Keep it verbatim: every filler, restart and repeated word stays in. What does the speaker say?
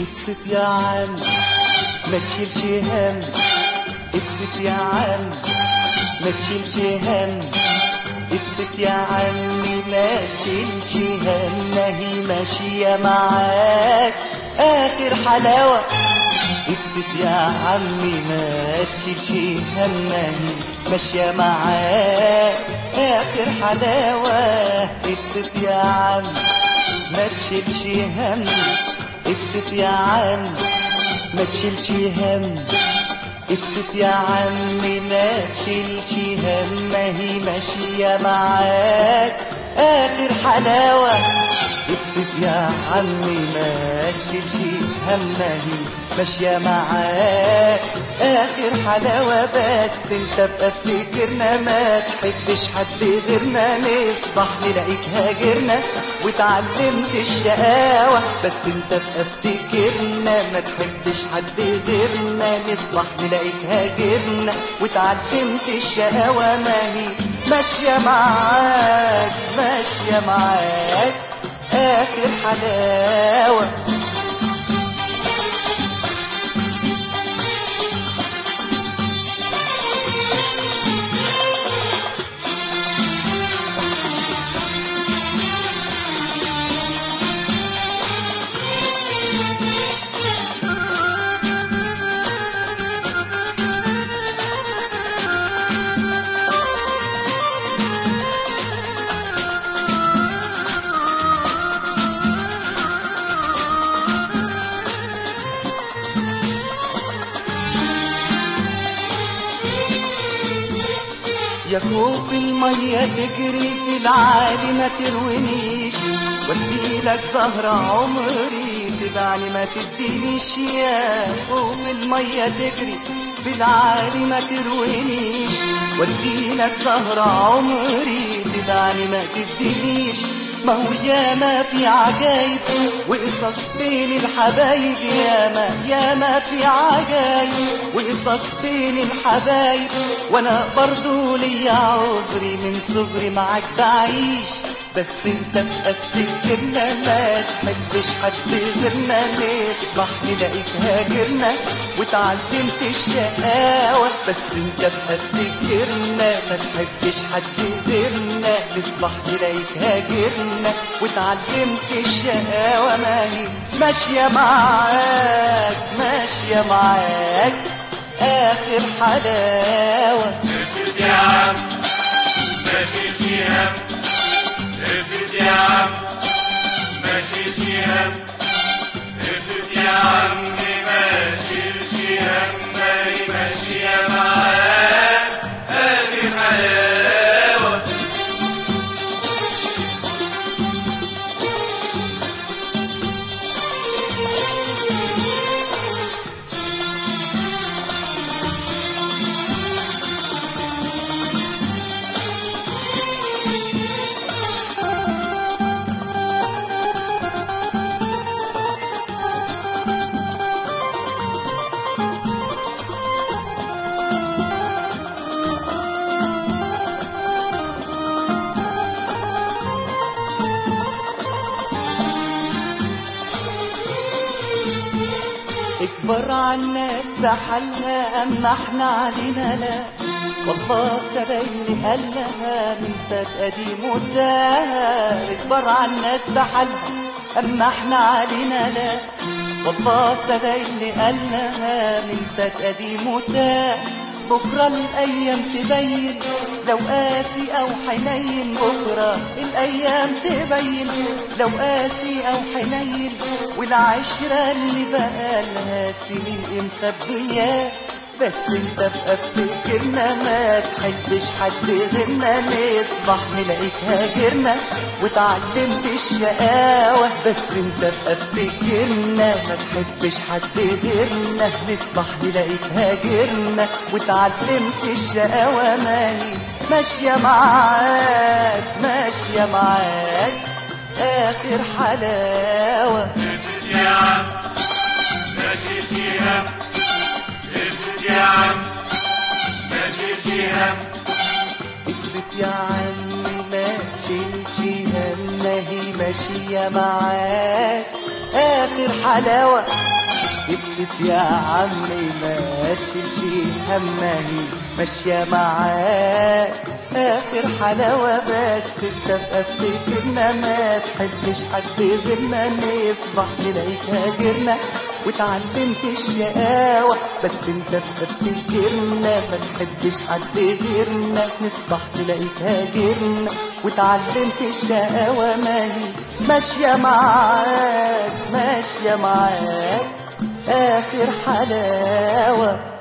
ابسط يا عم ما تشيلش هم، ابسط يا عم ما تشيلش هم، ابسط يا عمي ما تشيلش هم، ما هي ماشية معاك آخر حلاوة. ابسط يا عمي ما تشيلش هم، ما هي ماشية معاك آخر حلاوة. ابسط يا عم ما تشيلش هم، ابسط يا عم ما تشيلش هم، ابسط يا عمي ما تشيلش هم، ما هي ماشية معاك آخر حلاوة. ابسط يا عمي ما تشيلش هم، ما هي ماشية معاك آخر حلاوة. بس انت بقى افتكرنا ما تحبش حد غيرنا، نصبح نلاقيك هاجرنا واتعلمت الشقاوة. بس انت بقى افتكرنا ما تحبش حد غيرنا، نصبح نلاقيك هاجرنا واتعلمت الشقاوة. ما هي ماشية معاك ماشية معاك آخر حلاوة. يا خوف المية تجري في العالي ما تروينيش، وديلك زهرة عمري تبعني ما تدينيش. يا خوف المية تجري في العالي ما تروينيش، وديلك زهرة عمري تبعني ما تدينيش. ما هو ياما في عجايب وقصص بين الحبايب، ياما ياما في عجايب وقصص بين الحبايب، وانا برضو ليا عذري من صغري معاك بعيش. بس انت بقى افتكرنا ما تحبش حد غيرنا، نصبح نلاقيك هاجرنا واتعلمت الشقاوة. بس انت بقى افتكرنا ما تحبش حد غيرنا، نصبح نلاقيك هاجرنا واتعلمت الشقاوة. ما هي ماشية معاك ماشية معاك آخر حلاوة. ابسط يا عم ما تشيلش هم، ابسط يا عم ما تشيلش هم، ابسط يا عمي ما تشيلش هم، ما هي ماشية معاك آخر حلاوة. اكبر عالناس بحالها اما احنا علينا لا، والله سبق اللي قالها من فات قديم وتاه. اكبر عالناس بحالها اما احنا علينا لا، والله سبق اللي قالها من فات قديم وتاه. بكرة الأيام تبين لو قاسي أو حنين، بكرة الأيام تبين لو قاسي أو حنين، والعشرة اللي بقالها سنين مخبية. بس انت بقى افتكرنا ما تحبش حد غيرنا، نصبح نلاقيك هاجرنا واتعلمت الشقاوة. بس انت بقى افتكرنا ما تحبش حد غيرنا، نصبح نلاقيك هاجرنا واتعلمت الشقاوة. ما هي ماشية معاك ماشية معاك آخر حلاوة. ابسط يا عم ما تشيلش هم، ابسط يا عم ما تشيلش هم، ابسط يا عمي ما تشيلش هم هي ماشية معاك آخر حلاوة. ابسط يا عمي ما تشيلش هم هي ماشية معاك آخر حلاوة. بس انت بقى افتكرنا ما تحبش حد غيرنا نصبح نلاقيك هاجرنا واتعلمت الشقاوة. بس انت بقى افتكرنا ما تحبش حد غيرنا نصبح نلاقيك هاجرنا واتعلمت الشقاوة. ما هي ماشية معاك ماشية معاك آخر حلاوة.